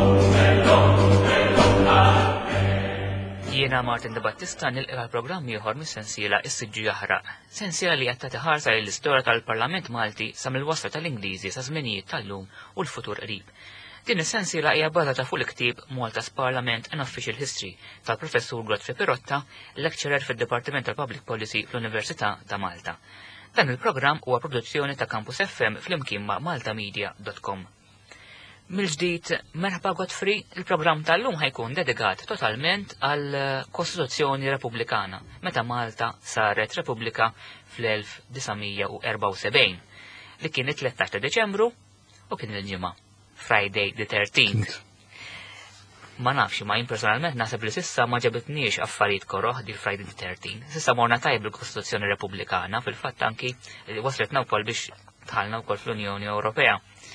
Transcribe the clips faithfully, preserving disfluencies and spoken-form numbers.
Jiena Martin De Battista nilqa l-programm ieħor mis-sensiela Is-Siġġu Jaħraq. Sensiela li qed tagħti ħarsa lill-istorja tal-Parlament Malti sa mill-wasla tal-Ingliżi sa żminijiet tal-lum u l-futur qrib. Din is-sensiela hija bbażata fuq il-ktieb Malta's Parliament and Official History tal-Professur Godfrey Pirotta, lecturer fid-Dipartiment tal-Public Policy fl-Università ta' Malta. Dan il-programm huwa produzzjoni ta' Campus F M flimkien ma' maltamedia dot com. Mill-ġdid, merħba Godfrey, il-programm tal-lum ħajkun dedikat totalment għal Kostituzzjoni Repubblikana, meta Malta saret Repubblika fl-elf disajn erba' u sebgħin, li kien it-tlettax ta' Deċembru u kien il-ġimgħa, Friday the thirteenth. Ma nafx, ma jien personalment naħseb li sissa ma ġabitniex affarijiet koroħ di Friday the thirteenth. Sissa morna tajb il-Kostituzzjoni Repubblikana, fil-fatt anki wasletna wkoll biex tħallna wkoll fl-Unjoni Ewropea.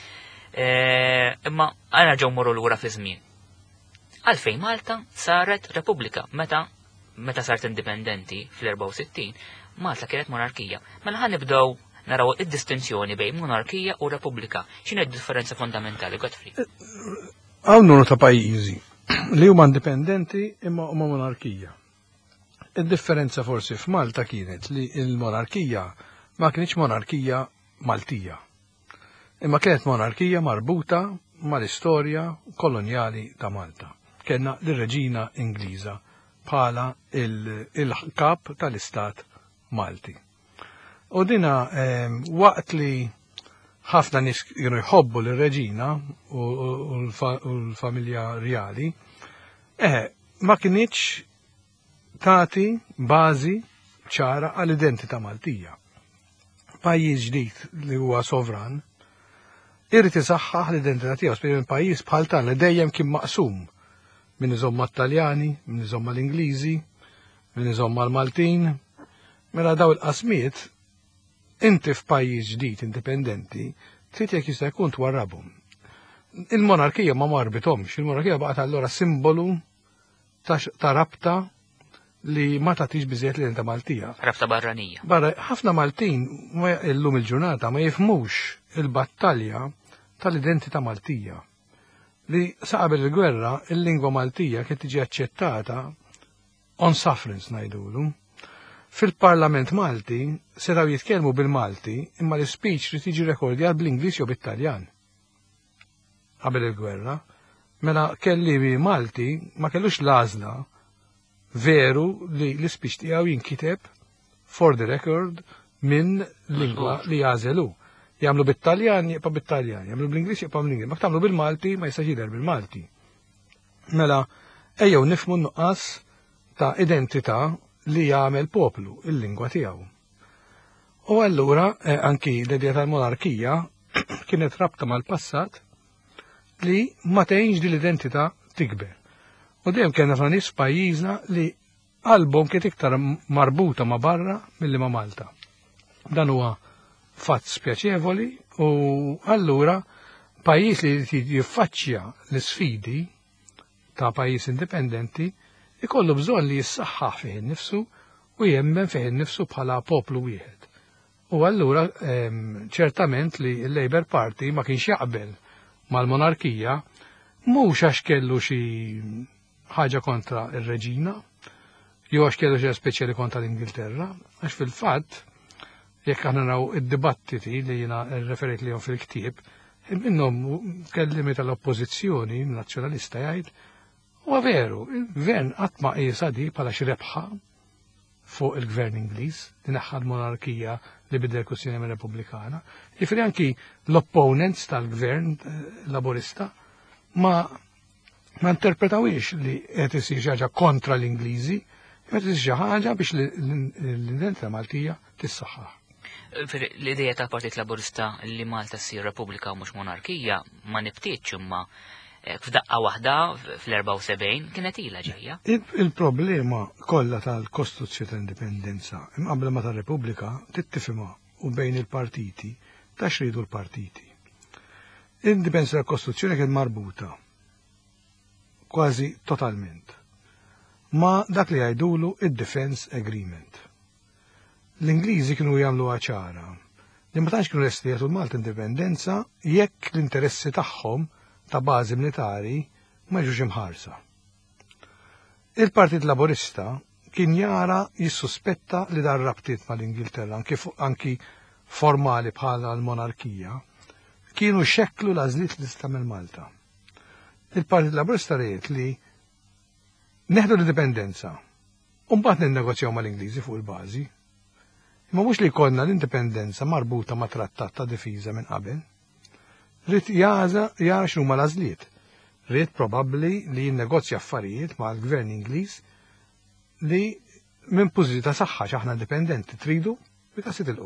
Imma għana ġew morru lura fi żmien. Għalfejn Malta saret Repubblika meta meta saret indipendenti fl-erba' u sittin, Malta kienet monarkija. Mela ħan nibdew naraw id-distinzjoni bejn monarkija u Repubblika. X'inhi d-differenza fundamentali, Godfrey? Hawn numru ta' pajjiżi li huma indipendenti imma huma monarkija. Id-differenza forsi f'Malta kienet li l-monarkija ma kienx monarkija Maltija. Imma kienet monarkija marbuta mal-istorja koloniali ta' Malta. Kenna l-Reġina Ingliża bħala il-kap tal-Istat Malti. U dina waqt li ħafna nies kienu jħobbu l-Reġina u l-familja Reali, ma kienx tagħti bażi ċara għall-identità Maltija. Pajjiż ġdid li huwa sovran irrid isaħħaħ l-identità tiegħu speċjalment pajjiż bħal tagħna li dejjem kien maqsum min iżomm mat-Taljani, min iżomm mal-Ingliżi, min iżomm mal-Maltin. Mela daw il-qasmiet inti f'pajjiż ġdid indipendenti trid jekk jista' jkun twarrabhom. Il-monarkija ma marbithomx, il-monarkija baqgħet allura simbolu ta' rabta li ma tagħtix biżejjed l-identità Maltija. Rabta barranija. Barra ħafna Maltin illum il-ġurnata ma jifhmux il-battalja tal-identità Maltija. Li sa qabel il-gwerra il-lingwa Maltija kien tiġi aċċettata on sufferance ngħidulu. Fil-Parlament Malti setaw jitkellmu bil-Malti imma l-speech li tiġi rekordjat bl-Ingliż jew bit-Taljan. Qabel il-gwerra, mela kelli Malti ma kellux l-għażla veru li l-speech tiegħu jinkiteb for the record minn lingwa li jażelu. Jagħmlu bit-Taljan jibqa' bit-Taljan, jagħmlu bl-Ingliż jibqa' bl-Ingliż, ma tagħmlu bil-Malti ma jistax jidher bil-Malti. Mela ejjew nifhmu nuqqas ta' identità li jagħmel poplu, il-lingwa tiegħu. U allura anki l-idea tal-monarkija kienet rabta mal-passat li ma tgħinx din l-identità tikber. U dejjem kien ħafna nies f'pajjiżna li qalbhom kien iktar marbuta ma' barra milli ma' Malta. Dan huwa fatt spjaċevoli u allura pajjiż li jiffaċċja l-sfidi ta' pajjiż indipendenti ikollu bżonn li jissaħħaħ fih innifsu u jemmen fih innifsu bħala poplu wieħed. U allura ċertament li l-Labour Party ma kienx jaqbel mal-monarkija mhux għax kellu xi ħaġa kontra ir-Reġina jew għax kellu xi speċjali kontra l-Ingilterra, għax fil-fatt jekk aħna naraw id-dibattiti li jiena referejt lihom fil-ktieb, minnhom kellimi tal-oppożizzjoni nazzjonalista jgħid huwa veru, il-gvern qatt ma qiesha di bħala xi rebħa fuq il-gvern Ingliż li neħħa l-monarkija li bidel kwestjoni repubblikana. Jifieri anki l-opponents tal-gvern laburista ma ma interpretawiex li qed isir xi ħaġa kontra l-Ingliżi, qed isir xi ħaġa biex l-identità Maltija tissaħħaħ. L-ideja tal-Partit Laburista li Malta ssir Repubblika u mhux monarkija ma nibtietx imma f'daqqa waħda fl-erba' u sebgħin kienet ilha ġejja. Il-problema kollha tal-Kostituzzjoni tal-Indipendenza imqabbla ma tar-Repubblika tittifhimha u bejn il-partiti ta' xridu l-partiti. L-indipendenza tal-Kostituzzjoni kien marbuta kważi totalment ma dak li jgħidulu id-Defense Agreement. L-Ingliżi kienu jagħmlu ċara li ma tantx kienu lesti jagħtu l-Malta indipendenza jekk l-interessi tagħhom ta' bażi militari ma jiġux imħarsa. Il-Partit Laburista kien jara jissuspetta li dar rabtiet mal-Ingilterra, anki, anki formali bħala l-monarkija, kienu xekklu l-għażliet li tagħmel Malta. Il-Partit Laburista rejt li neħdu l-indipendenza, u mbagħad ninnegozjaw mal-Ingliżi fuq il-bażi. Imma mhux li jkollna l-indipendenza marbuta ma' trattat ta' difiża minn qabel. Rid jaża jara x'huma l-għażliet. Rid probabbli li jinnegozja affarijiet mal-Gvern Ingliż li minn pożizzjoni ta' saħħa x'aħna indipendenti tridu bika se tilqu.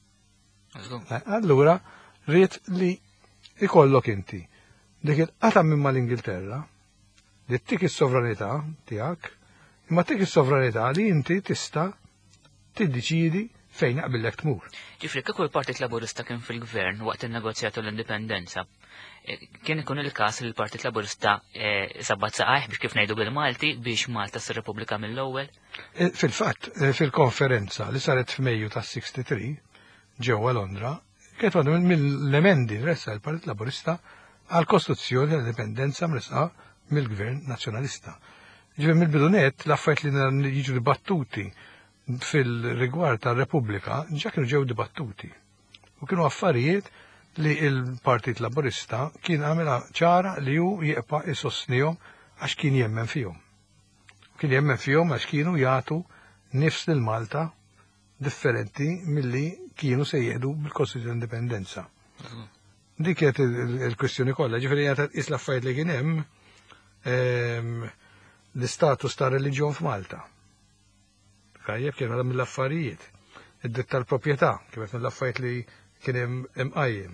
Allura rrid li ikollok inti dik il-qatam minn mal-Ingilterra li tik is-sovranità tiegħek, imma tik is-sovranità li inti tista' tiddeċiedi fejn jaqbillek tmur. Ġifri, kieku l-Partit Laburista kien fil-Gvern waqt il-negozjatu l-indipendenza, kien ikun il-każ li l-Partit Laburista sabbat saqajh biex kif ngħidu bil-Malti biex Malta ssir Repubblika mill-ewwel? Fil-fatt, fil-konferenza li saret f'Mejju tas-sixty-three ġewwa Londra, kienet waħda mill-emendi ressa l-Partit Laburista għal-kostruzzjoni tal-indipendenza mresqa mill-Gvern Nazzjonalista. Ġifier mill-bidunet l-affarijiet li jiġu dibattuti fil-rigward tal-Repubblika ġa kienu ġew dibattuti. U kienu affarijiet li il-Partit Laburista kien għamela ċara li hu jieqpa' isostnihom għax kien jemmen fihom. Kien jemmen fihom għax kienu jagħtu nifs lil Malta differenti milli kienu se jieħdu bil-Kostituzzjoni Indipendenza. Dik kienet il-kwestjoni kollha, ġifieri jagħta is l-affarijiet li kien hemm l-istatus ta' reliġjon f'Malta. Kajjeb kien għadha mill-affarijiet. Id-dritt tal-proprjetà, kif qed mill-affarijiet li kien hemm imqajjem.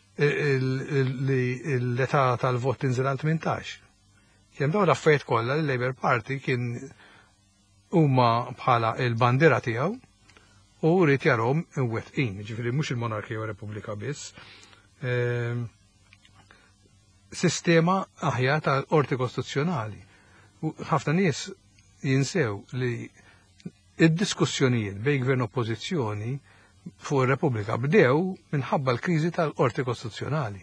L-età tal-vot tinżel għal tmintax. Kien dawn l-affarijiet kollha li l-Labour Party kien huma bħala il-bandiera tiegħu u rrid jarhom imwettqin, ġifieri mhux il-monarkija u repubblika biss. Sistema aħjar tal-qorti kostituzzjonali. Ħafna nies jinsew li id-diskussjonijiet bejn gvern oppożizzjoni fuq ir-Repubblika bdew minħabba l-kriżi tal-Qorti Kostituzzjonali.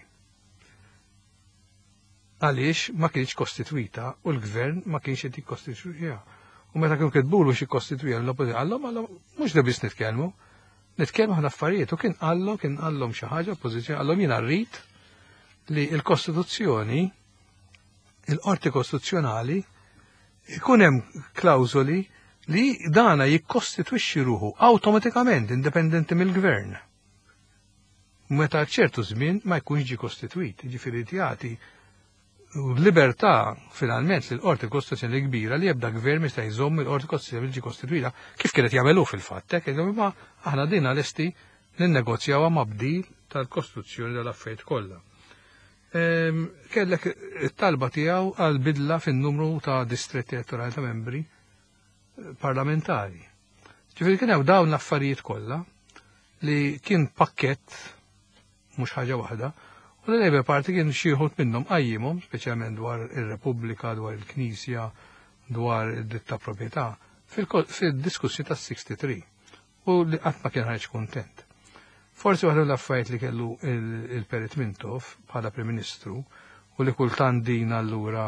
Għaliex ma kienx kostitwita u l-gvern ma kienx qed jikkostitwija. U meta kienu kitbulu xi kostitwija l-oppożizzjoni għallhom għallhom mhux da biss nitkellmu, nitkellmu ħafna affarijiet u kien qallhom kien qallhom xi ħaġa oppożizzjoni għallhom jiena rrid li l-Kostituzzjoni il-Qorti Kostituzzjonali ikun hemm klawżoli li dana jikkostitwixxi ruħu awtomatikament indipendenti mill-gvern. Meta ċertu żmien ma jkunx ġi kostitwit, jiġifieri jagħti libertà finalment lil qorti kostituzzjonali kbira li jibda gvern mista jżomm il-qorti kostituzzjonali ġi kostitwita kif kienet jagħmelu fil-fatt, hekk imma aħna dina lesti ninnegozjawha ma' bdil tal-kostruzzjoni tal-affarijiet kollha. Kellek it-talba tiegħu għal bidla fin-numru ta' distretti elettorali ta' membri parlamentari. Ġifieri kien hemm dawn l-affarijiet kollha li kien pakkett mhux ħaġa waħda, u l-Labour Party kien xi wħud minnhom qajjimhom, speċjalment dwar ir-Repubblika, dwar il-Knisja, dwar id-dritt ta' proprjetà, fid-diskussjoni tas-sixty-three u li qatt ma kien ħareġ kuntent. Forsi waħda l-affarijiet li kellu il-Perit Mintov bħala Prim Ministru u li kultant din allura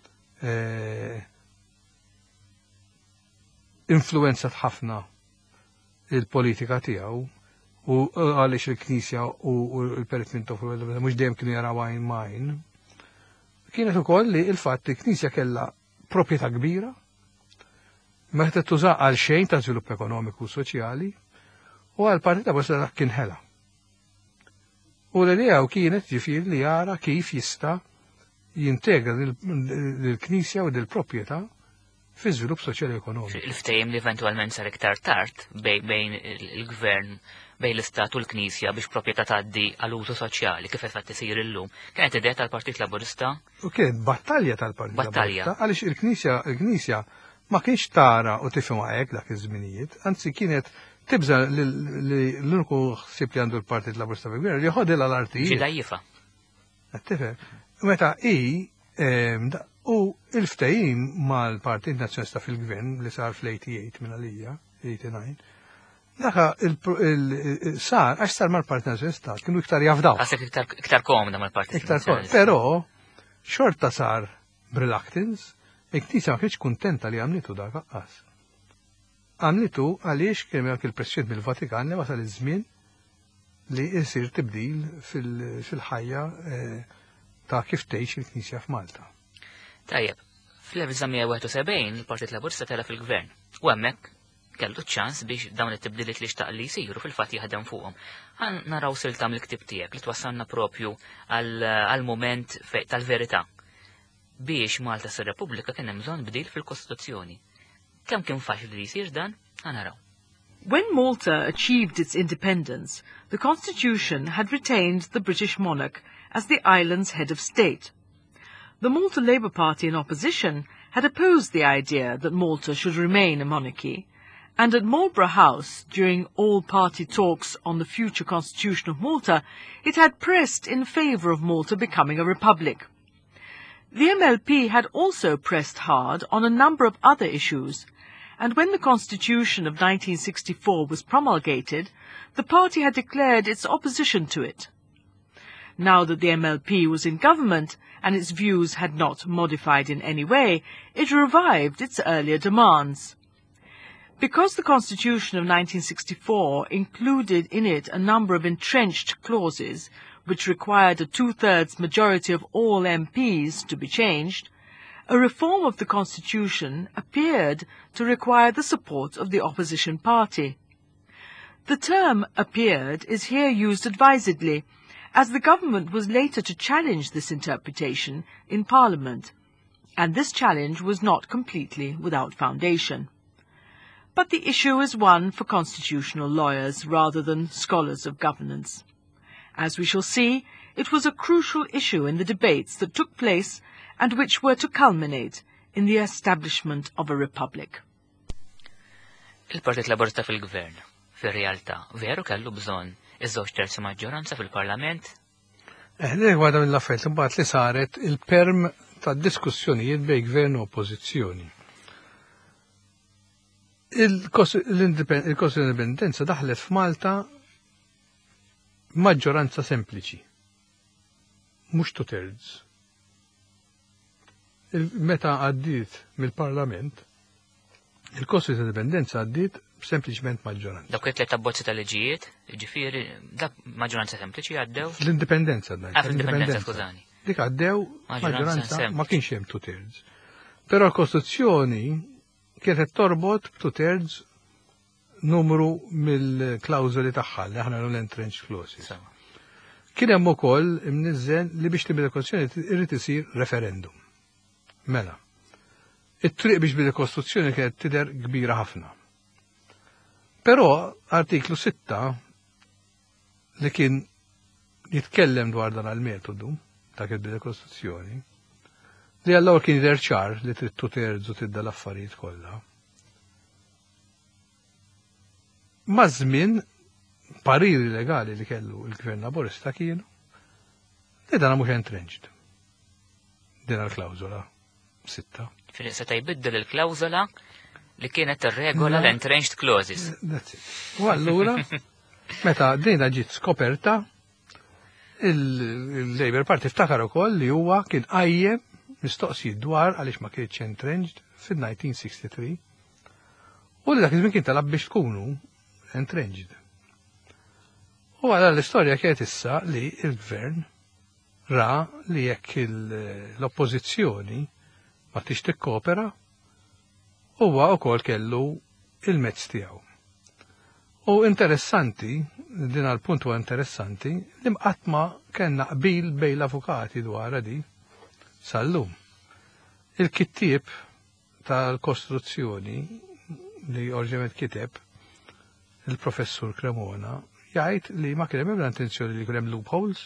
influenzat ħafna il-politika tiegħu u għaliex il-Knisja u l-Perit Mintov mhux dejjem kienu jaraw għajn majn. Kienet ukoll li l-fatt il-Knisja kellha proprjetà kbira meta tuża għal xejn ta' żvilupp ekonomiku u soċjali u għal-Partit Laburista kien ħela. U l-idea kienet ġifier li jara kif jista' jintegra l-Knisja u l-proprjetà fi żvilupp soċjali ekonomiku. Il-ftehim li eventwalment sar iktar tard bejn il-gvern bejn l-Istat u l-Knisja biex proprjetà tgħaddi għal użu soċjali kif qed isir illum. Kienet idea tal-Partit Laburista? U kienet battalja tal-Partit Laburista għaliex il-Knisja il-Knisja ma kienx tara u tifhimha hekk dak iż-żminijiet, anzi kienet tibża li l-uniku ħsieb li għandu l-Partit Laburista fil-gvern li jħodilha l-artijiet. Xi dajjifa. Tifhem. Meta hi u il-ftehim mal-Partit Nazzjonista fil-gvern li sar fl-eighty-eight minn għalija, eighty-nine, Daka il-sar, għax sar mal-Partit Nazzjonista, kienu iktar jafdaw. Għasek iktar komda mal-Partit Nazzjonista. Pero, xorta sar b'reluctance, il-Knisja ma kienx kuntenta li għamlitu dak aqqas. Għamlitu għaliex kien hemm il-President mill-Vatikan li wasal iż-żmien li jsir tibdil fil-ħajja ta' kif tgħix il-Knisja f'Malta. Tajjeb, fl-1971 il-Partit Laburista tela fil-Gvern u hemmhekk kellu ċans biex dawn it-tibdiliet li xtaq li jsiru fil-fatt jaħdem fuqhom. Ħan naraw silta mill-ktieb tiegħek li twassalna propju għall-mument tal-verità. Biex Malta sir Repubblika kien hemm bżonn bdil fil-Kostituzzjoni. Kemm kien faċli li jsir dan, ħa naraw. When Malta achieved its independence, the constitution had retained the British monarch as the island's head of state. The Malta Labour Party in opposition had opposed the idea that Malta should remain a monarchy, and at Marlborough House, during all-party talks on the future constitution of Malta, it had pressed in favour of Malta becoming a republic. The M L P had also pressed hard on a number of other issues, and when the Constitution of nineteen sixty-four was promulgated, the party had declared its opposition to it. Now that the M L P was in government and its views had not modified in any way, it revived its earlier demands. Because the Constitution of nineteen sixty-four included in it a number of entrenched clauses which required a two-thirds majority of all M Ps to be changed, a reform of the Constitution appeared to require the support of the opposition party. The term appeared is here used advisedly, as the government was later to challenge this interpretation in Parliament, and this challenge was not completely without foundation. But the issue is one for constitutional lawyers rather than scholars of governance. As we shall see, it was a crucial issue in the debates that took place and which were to culminate in the establishment of a republic. Il-Partit Laburista fil-Gvern, fir-realtà, veru kellu bżonn iż-żewġ terzi maġġoranza fil-Parlament? Eh, li għadha mill-affarijiet imbagħad li saret il-perm tad-diskussjonijiet bejn Gvern u Oppożizzjoni. Il-Kost l-Indipendenza daħlet f'Malta maġġoranza sempliċi, mhux two-thirds. Meta għaddiet mill-Parlament, il-Kost l-Indipendenza għaddiet sempliċement maġġoranza. Dawk it-tliet abbozzi tal-liġijiet, ġifieri dak maġġoranza sempliċi għaddew? L-Indipendenza għaddew. Ah, fl-Indipendenza, skużani. Dik għaddew maġġoranza ma kienx hemm two-thirds. Però l-Kostituzzjoni kienet torbot two-thirds numru mill-klawżoli tagħha li aħna l-entrenched clauses. Kien hemm ukoll imniżżel li biex tibda l-Kostituzzjoni irid isir referendum. Mela. It-triq biex bida Kostituzzjoni kienet tidher kbira ħafna. Però artiklu sitta li kien jitkellem dwar dan għal-metodu ta' kif bida Kostituzzjoni li għallawar kien jidher ċar li trid two-thirds u tidda l-affarijiet kollha. Ma' żmien pariri legali li kellu l-Gvern Laburista kienu li dan mhux entrenched. Din l-klawżola sitta. Fil seta' jbiddel il-klawżola li kienet ir-regola l-entrenched clauses. U allura meta dejna ġiet skoperta il-Labour Party ftakar ukoll li huwa kien qajjem mistoqsijiet dwar għaliex ma kienx entrenched fil-nineteen sixty-three u li dak iż-żmien kien talab biex tkunu entrenched. U għala l-istorja kienet issa li il-Gvern ra li jekk l-oppożizzjoni ma tix tikkopera huwa wkoll kellu il-mezz tiegħu. U interessanti, din għal-punt huwa interessanti, li qatt ma kellna qbil bejn l-avukati dwar di sal-lum. Il-kittieb tal-Kostruzzjoni li orġement kiteb il-professur Cremona jgħid li ma kien hemm l-intenzjoni li kien hemm loopholes.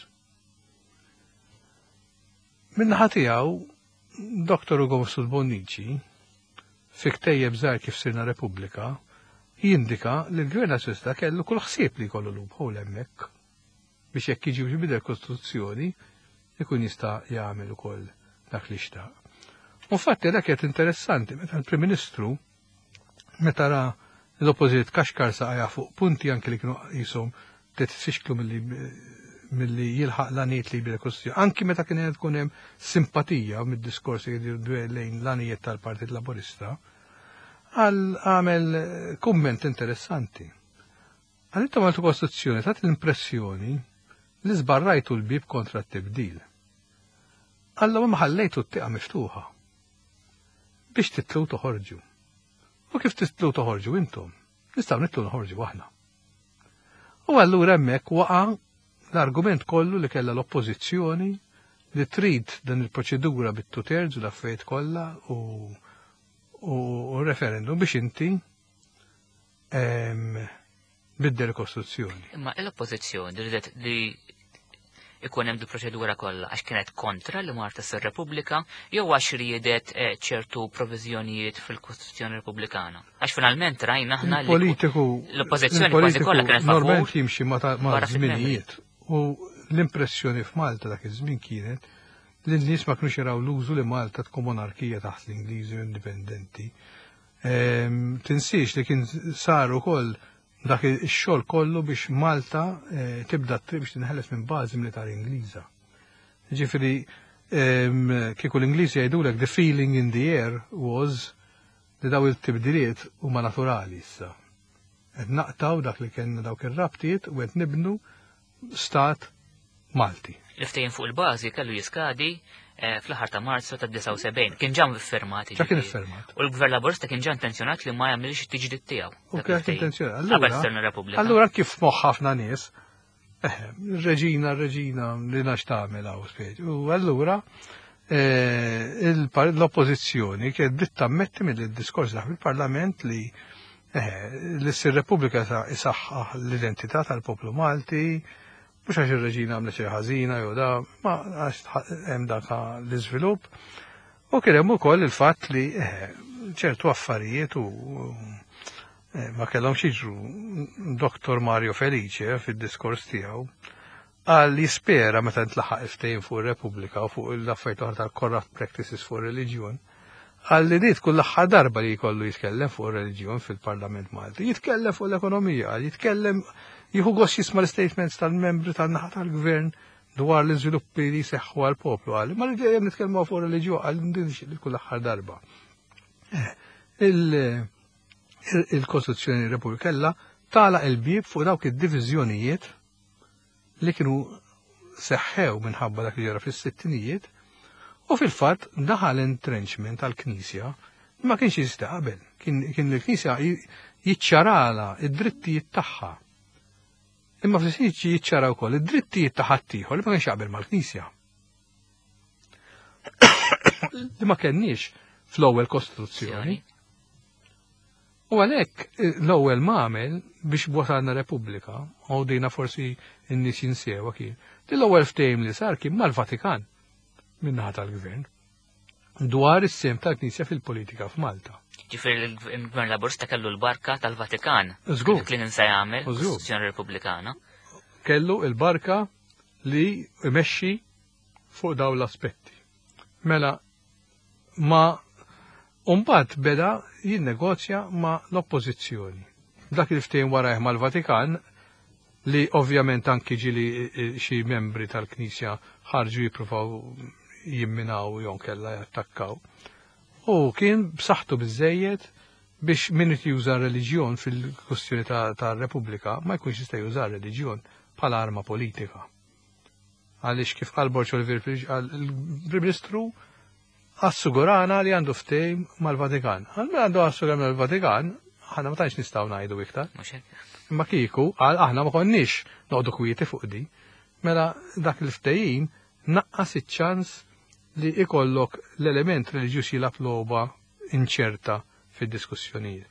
Min-naħa tiegħu Doktor Ugo Bonnici fi ktejjeb żgħar kif sirna Repubblika jindika li l-Gvern Nazzjonalista kellu kull ħsieb li jkollu loophole hemmhekk biex jekk jiġi biex bidel Kostituzzjoni ikun jista' jagħmel ukoll dak li xtaq. U fatti dak qed interessanti meta l-Prim Ministru meta ra l-Oppożizzjoni kaxkar saqajja fuq punti anke li kienu qishom trid tfixklu milli milli jilħaq l-għaniet li bil-Kostituzzjoni. Anki meta kien qed tkun hemm simpatija mid-diskorsi lejn l-għanijiet tal-Partit Laburista, għal għamel kumment interessanti. Għal intom għaltu Kostituzzjoni tat l-impressjoni li żbarrajtu l-bib kontra t-tibdil. Alla ma ħallejtu t-tiqa miftuħa biex titlu toħorġu. U kif titlu toħorġu intom? Nistgħu nitlu noħorġu aħna. U allura hemmhekk waqa' l-argument kollu li kellha l-oppożizzjoni li trid dan il-proċedura bit-two thirds u l-affarijiet kollha u u referendum biex inti biddel il-Kostituzzjoni. Imma l-oppożizzjoni ridet li ikun hemm di proċedura kollha għax kienet kontra li marta s-Repubblika jew għax riedet ċertu proviżjonijiet fil-Kostituzzjoni Repubblikana. Għax finalment rajna aħna li l-oppożizzjoni kważi kollha kienet favur. Normalment jimxi ma' żminijiet u l-impressjoni f'Malta dak iż-żmien kienet li n-nies ma kinux jaraw l-użu li Malta tkun monarkija taħt l-Ingliżi indipendenti. Tinsiex li kien sar ukoll dak ix-xogħol kollu biex Malta tibda t-triq biex tinħeles minn bażi militari Ingliża. Ġifieri kieku l-Ingliżi jgħidulek the feeling in the air was li daw il-tibdiliet huma naturali issa. Qed naqtaw dak li kien dawk ir-rabtiet u qed nibnu stat Malti. L-ftehim fuq il-bażi kellu jiskadi fl-aħħar ta' Marzu ta' disa' sebgħin kien ġam iffirmat. Ġa kien iffirmat. U l-Gvern Laburista kien ġa intenzjonat li ma jagħmilx it-tiġdid tiegħu. U kien intenzjonat. Allura allura kif moħħ ħafna nies, reġina, reġina li nax tagħmel hawn speċi. U allura l-oppożizzjoni kienet bdiet tammetti mill-diskors dak fil-Parlament li l-Repubblika isaħħaħ l-identità tal-poplu Malti. Mux għax il-reġina għamlet xi ħażina jew da, ma għax hemm dak l-iżvilupp. U kien hemm ukoll il-fatt li ċertu affarijiet u ma kellhomx jiġru Doktor Mario Felice fid-diskors tiegħu għal jispera meta ntlaħaq ftehim fuq ir-Repubblika u fuq l-affarijiet oħra tal-corrupt practices fuq reliġjon għal li dit kull aħħar darba li jkollu jitkellem fuq ir-reliġjon fil-Parlament Malti, jitkellem fuq l-ekonomija, jitkellem jieħu gost jisma' l-statements tal-membri tan-naħa tal-gvern dwar l-iżviluppi li seħħu għall-poplu għal. Ma rridem nitkellmu fuq reliġjon għal ndinx li kull aħħar darba. Il-Kostituzzjoni Repubblika kellha tagħlaq il-bieb fuq dawk id-diviżjonijiet li kienu seħħew minħabba dak li ġara fis-sittinijiet u fil-fatt daħal entrenchment tal-Knisja ma kienx jista' qabel. Kien il-Knisja jiċċarala id-drittijiet tagħha. Imma fl-istess jiċċara wkoll id-drittijiet ta' ħaddieħor li ma kienx jaqbel mal-Knisja. Li ma kenniex fl-ewwel Kostituzzjoni. U għalhekk l-ewwel m'għamel biex wasalna Repubblika, u dejna forsi n-nies jinsewa kien, l-ewwel ftehim li sar kien mal-Vatikan min-naħa tal-Gvern dwar is-sem tal-Knisja fil-politika f'Malta. Ġifieri il-Gvern Laburista kellu l-barka tal-Vatikan. Żgur. Li ninsa jagħmel Kostituzzjoni Repubblikana. Kellu l-barka li imexxi fuq dawn l-aspetti. Mela ma mbagħad beda jinnegozja ma l-oppożizzjoni. Dak il ftehim warajh mal-Vatikan li ovvjament anki ġili xi membri tal-Knisja ħarġu jippruvaw jimminaw jon kella jattakkaw. U kien b'saħħtu biżejjed biex min juża reliġjon fil-kwestjoni tar-Repubblika ma jkunx jista' juża reliġjon bħala arma politika. Għaliex kif qal Borċ Olivier il-Prim Ministru assigurana li għandu ftehim mal-Vatikan. Għal għandu assigurana mal-Vatikan, aħna ma tantx nistgħu ngħidu iktar. Imma kieku għal aħna ma konniex noqogħdu kwieti fuq di. Mela dak il-ftehim naqqas iċ-ċans li ikollok l-element reliġjuż jilab logħba inċerta fid-diskussjonijiet.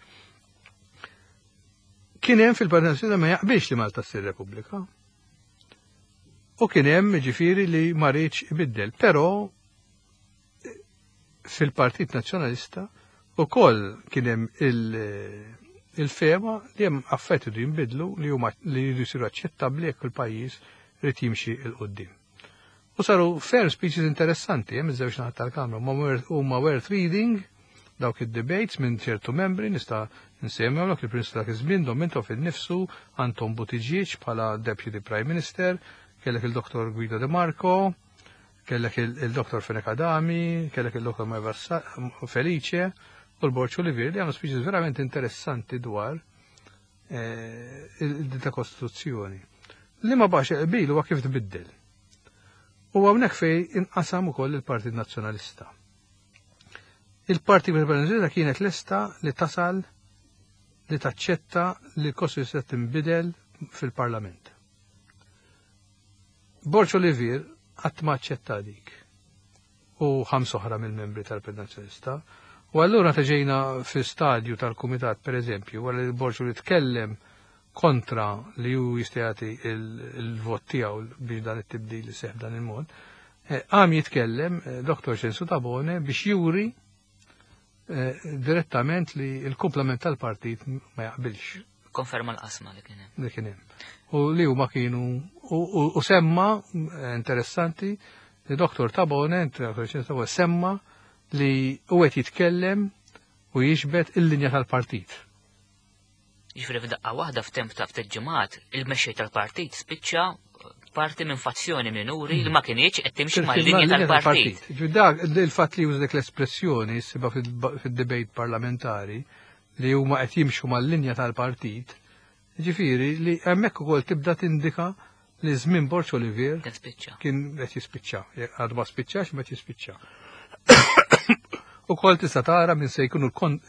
Kien hemm fil-Parlament ma jaqbilx li Malta ssir Repubblika. U kien hemm ġifieri li ma rridx ibiddel, però fil-Partit Nazzjonalista ukoll kien hemm il-fema li hemm affetti li jinbidlu li huma li jridu jsiru aċċettabbli jekk il-pajjiż rid jimxi l qudiem. U saru fair speeches interessanti, hemm iż-żewġ naħat tal-Kamra, huma worth reading dawk id-debates minn ċertu membri nista' nsemmewlek il-Prince dak iż-żmien Domintov innifsu Anton Buttigieg bħala Deputy Prime Minister, kellek il-Doktor Guido De Marco, kellek il-Doktor Fenek Adami, kellek il-Doktor Maeva Felice, u l-Borċ Olivier li għamlu speeches verament interessanti dwar il-dita Kostituzzjoni. Li ma bax bil huwa kif tbiddel. U hawnhekk fej inqasam ukoll il-Partit Nazzjonalista. Il-Partit Nazzjonalista kienet lesta li tasal li taċċetta li l-Kostituzzjoni tinbidel fil-Parlament. Borċ Olivier qatt ma aċċetta dik. U ħams oħra mill-membri tal-Partit Nazzjonalista. U allura teġejna fi stadju tal-Kumitat, per eżempju, għal il-Borġu li tkellem kontra li ju jistijati il-vot tijaw biex dan it-tibdil li seħ dan il-mod, għam jitkellem doktor Censu Tabone biex juri direttament li il-komplement tal-partit ma jaqbilx. Konferma l-qasma li kienem. Li kienem. U li u ma kienu, u semma, interessanti, li doktor Tabone, doktor Censu Tabone, semma li u għet jitkellem u jiġbet il-linja tal-partit. Ġifri f'daqqa waħda f'temp ta' ftit ġimgħat, il-mexxej tal-partit spiċċa parti minn fazzjoni minuri li ma kienx qed timxi mal-linja tal-partit. Dak il-fatt li jużdek l-espressjoni siba fid-debate parlamentari li huma qed jimxu mal-linja tal-partit, ġifieri li hemmhekk ukoll tibda tindika li żmien Borċ Olivier kien qed jispiċċa. Għadu ma spiċċax ma jispiċċa. U kol tista tara minn se jkunu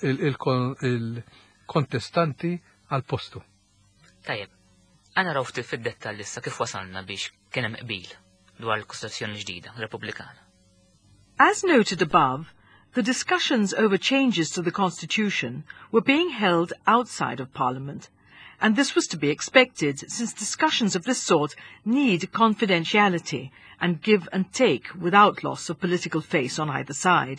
il-kontestanti għal-postu. Tajjeb, għana raw ftit fid-dettall issa kif wasalna biex kien hemm qbil dwar il-Kostituzzjoni ġdida Repubblikana. As noted above, the discussions over changes to the Constitution were being held outside of Parliament, and this was to be expected since discussions of this sort need confidentiality and give and take without loss of political face on either side.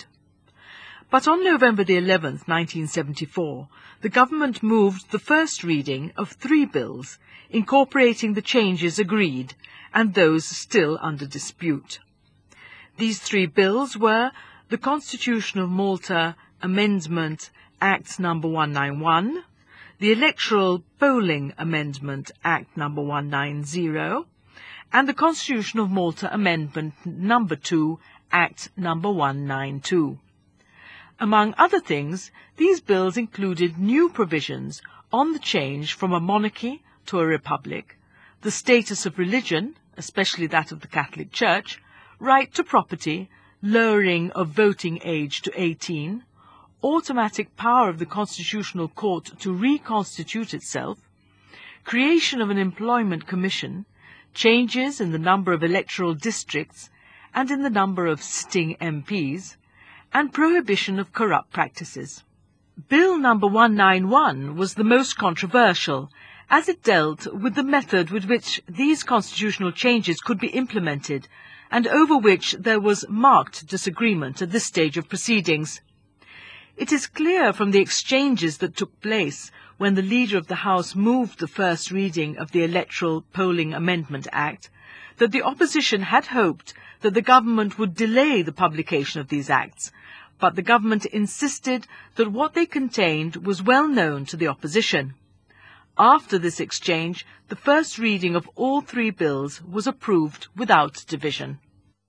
But on November the eleventh, nineteen seventy-four, the government moved the first reading of three bills, incorporating the changes agreed and those still under dispute. These three bills were the Constitution of Malta Amendment Act number one ninety-one, the Electoral Polling Amendment Act number one ninety, and the Constitution of Malta Amendment number two Act number one ninety-two. Among other things, these bills included new provisions on the change from a monarchy to a republic, the status of religion, especially that of the Catholic Church, right to property, lowering of voting age to eighteen, automatic power of the Constitutional Court to reconstitute itself, creation of an employment commission, changes in the number of electoral districts and in the number of sitting M Ps, and prohibition of corrupt practices. Bill number one ninety-one was the most controversial, as it dealt with the method with which these constitutional changes could be implemented, and over which there was marked disagreement at this stage of proceedings. It is clear from the exchanges that took place when the Leader of the House moved the first reading of the Electoral Polling Amendment Act that the opposition had hoped that the government would delay the publication of these acts, but the government insisted that what they contained was well known to the opposition. After this exchange, the first reading of all three bills was approved without division.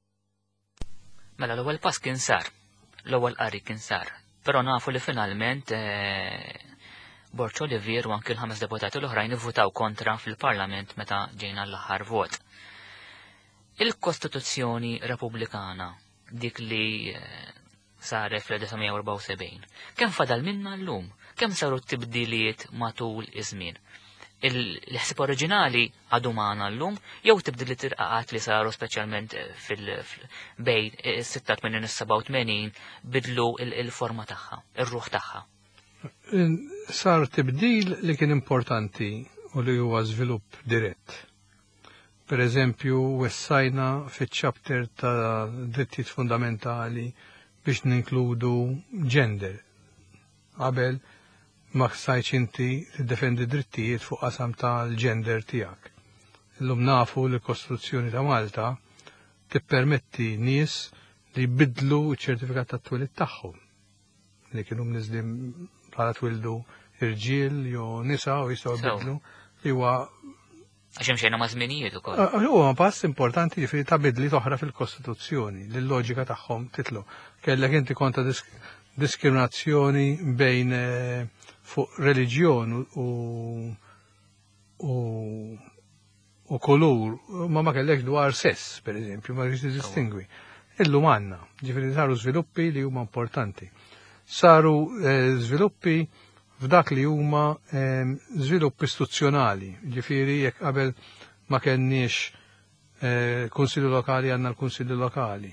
Mela l-ewwel pass kien sar, l-ewwel qari kien sar, però nafu li finalment Borċ Olivier u anke l-ħames deputati l-oħrajn ivvutaw kontra fil-Parlament meta ġejna l-aħħar vot. Il-Kostituzzjoni Repubblikana, dik li saret fl-19sebgħin u erba' sebgħin, kemm fadal minna llum, kemm saru t-tibdiliet matul iż-żmien. Il-ħsieb oriġinali għadu magħna llum jew tibdiliet irqaqat li saru speċjalment fil-bejn is-sitta tmien is-seba' tmien bidlu il-forma tagħha, ir-ruħ tagħha. Sar tibdil li kien importanti u li huwa żvilupp dirett. Per eżempju, wessajna fiċ-chapter ta' drittijiet fundamentali biex ninkludu gender. Qabel ma ħsajċ inti tiddefendi drittijiet fuq qasam tal-gender tiegħek. Illum nafu li l-Kostituzzjoni ta' Malta tippermetti nies li jbidlu ċ-ċertifikat tat-twelid tagħhom. Li kienu mniżlim bħala twildu irġiel jew nisa u jistgħu jbidlu li huwa Għax hemm xejna ma' żminijiet ukoll. Huwa pass importanti ġifieri ta' bidli oħra fil-Kostituzzjoni li l-loġika tagħhom titlu. Kellek inti konta diskriminazzjoni bejn fuq reliġjon u u kolur, ma ma kellek dwar sess, per eżempju, ma rridx distingwi. Illum għandna, ġifieri saru żviluppi li huma importanti. Saru żviluppi f'dak li huma żviluppi istituzzjonali, ġifieri jekk qabel ma kenniex kunsilli lokali għandna l-kunsilli lokali.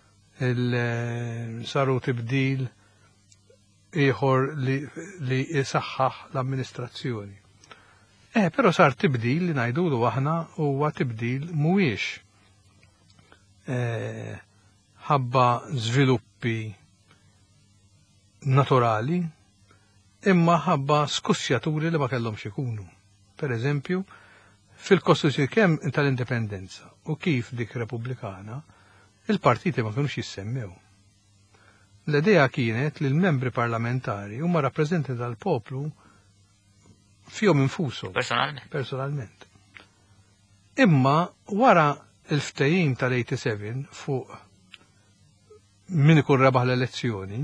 Saru tibdil ieħor li jisaħħaħ l-amministrazzjoni. Eh, però sar tibdil li ngħidulu aħna huwa tibdil mhuwiex ħabba żviluppi naturali imma ħabba skussjaturi li ma kellhomx ikunu. Per eżempju, fil-Kostituzzjoni kemm tal-indipendenza u kif dik Repubblikana, il-partiti ma kinux jissemmew. L-idea kienet li l-membri parlamentari huma rappreżentanti tal-poplu fihom infushom. Personalment. Personalment. Imma wara il-ftehim tal-sejn fuq min ikun rebaħ l-elezzjoni,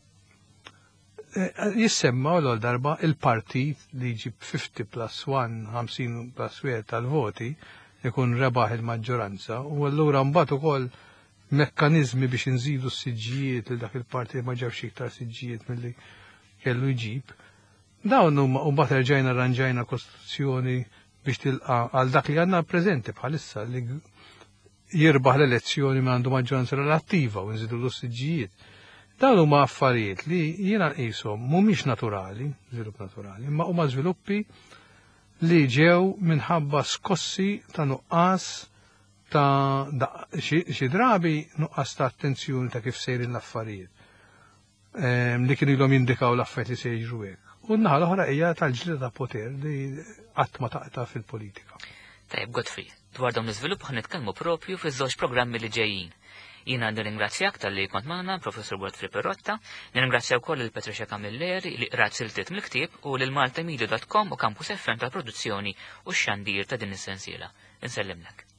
jissemma l darba il-partit li jġib fifty plus one, fifty plus one tal-voti, ikun rebaħ il-maġġoranza, u allura mbagħad ukoll mekkanizmi biex inżidu s-siġġijiet li dak il-partit ma ġabx iktar siġġijiet milli kellu jġib. Dawn huma mbagħad erġajna arranġajna kostituzzjoni biex tilqa' għal dak li għandna preżenti bħalissa li jirbaħ l-elezzjoni ma għandu maġġoranza relattiva u nżidu l-siġġijiet. Dawn huma affarijiet li jiena nqishom mhumiex naturali, żvilupp naturali, imma huma żviluppi li ġew minħabba skossi ta' nuqqas ta' xi drabi nuqqas ta' attenzjoni ta' kif sejrin l-affarijiet. Li kienu ilhom jindikaw l-affarijiet li se jiġru hekk. U n-naħa l-oħra hija tal-ġlieda ta' poter li qatt ma taqta' fil-politika. Tajjeb Godfrey, dwar dawn l-iżvilupp ħanitkellmu propju fiż-żewġ programmi li ġejjin. Jiena nirringrazzjak tal-li kont magħna Professor Godfrey Perrotta, nirringrazzja wkoll il Patricia Camilleri li qrat siltiet mill-ktieb u lil maltamedia dot com u Campus F M tal-produzzjoni u x-xandir ta' din is-sensiela. Insellimlek.